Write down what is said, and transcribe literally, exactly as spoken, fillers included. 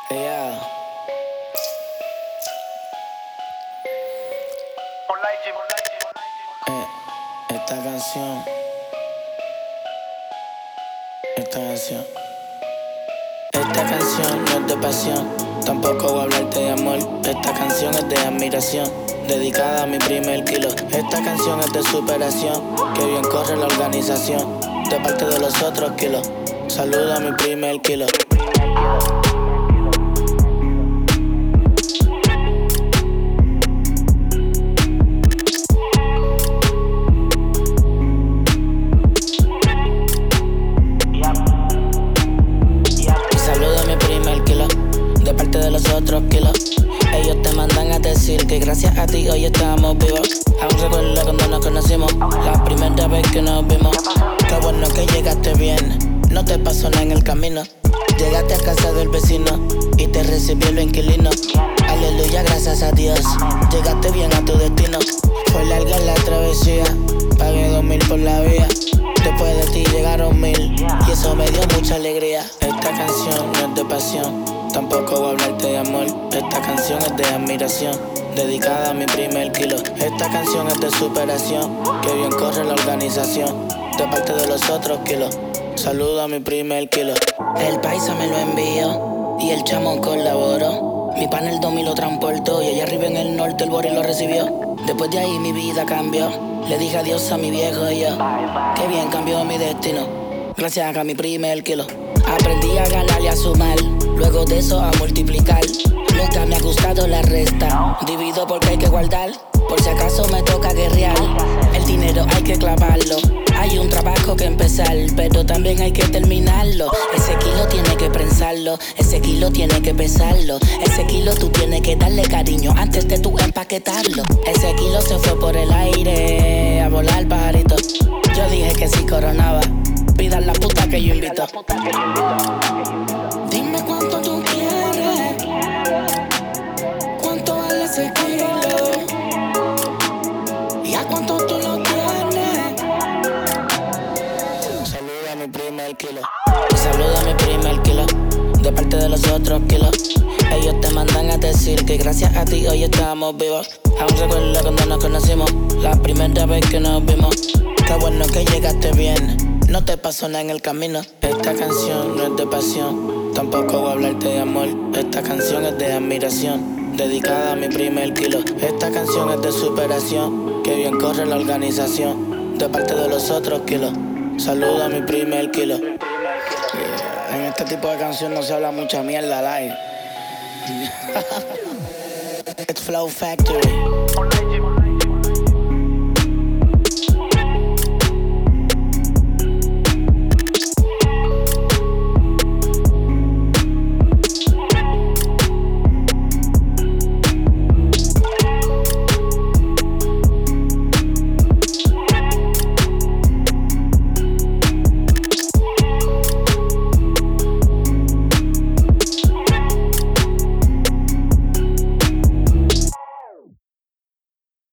Yeah. Eh, esta canción, esta canción, esta canción no es de pasión, tampoco voy a hablarte de amor. Esta canción es de admiración, dedicada a mi primer kilo. Esta canción es de superación, que bien corre la organización, de parte de los otros kilos. Saluda a mi primer kilo. De los otros kilos, ellos te mandan a decir que gracias a ti hoy estamos vivos. Aún recuerdo cuando nos conocimos, la primera vez que nos vimos. Qué bueno que llegaste bien, no te pasó nada en el camino. Llegaste a casa del vecino y te recibió el inquilino. Aleluya, gracias a Dios, llegaste bien a tu destino. Fue larga la travesía, pagué dos mil por la vía. Después de ti llegaron mil y eso me dio mucha alegría. Esta canción no es de pasión, tampoco voy a hablarte de amor. Esta canción es de admiración, dedicada a mi primer kilo. Esta canción es de superación, que bien corre la organización, de parte de los otros kilos. Saludo a mi primer kilo. El paisa me lo envió y el chamo colaboró. Mi pana el domi lo transportó y allá arriba en el norte el bori lo recibió. Después de ahí mi vida cambió, le dije adiós a mi viejo y yo. Qué bien cambió mi destino, gracias a mi primer kilo. Aprendí a ganar y a sumar, luego de eso a multiplicar. Nunca me ha gustado la resta, divido porque hay que guardar, por si acaso me toca guerrear. El dinero hay que clavarlo, hay un trabajo que empezar, pero también hay que terminarlo. Ese kilo tiene que prensarlo, ese kilo tiene que pesarlo. Ese kilo tú tienes que darle cariño antes de tú empaquetarlo. Ese kilo se fue por el aire a volar pajarito. Yo dije que si coronaba, pidan la puta que yo invito. Dime cuánto tú quieres, cuánto vale ese kilo y a cuánto tú lo tienes. Saluda a mi primer kilo, saluda a mi primer kilo, de parte de los otros kilos. Ellos te mandan a decir que gracias a ti hoy estamos vivos. Aún recuerdo cuando nos conocimos, la primera vez que nos vimos. Qué bueno que llegaste bien, no te pasó nada en el camino. Esta canción no es de pasión, tampoco voy a hablarte de amor. Esta canción es de admiración, dedicada a mi primer kilo. Esta canción es de superación, que bien corre la organización, de parte de los otros kilos. Saluda a mi primer kilo. Yeah. En este tipo de canción no se habla mucha mierda al aire. It's Flow Factory.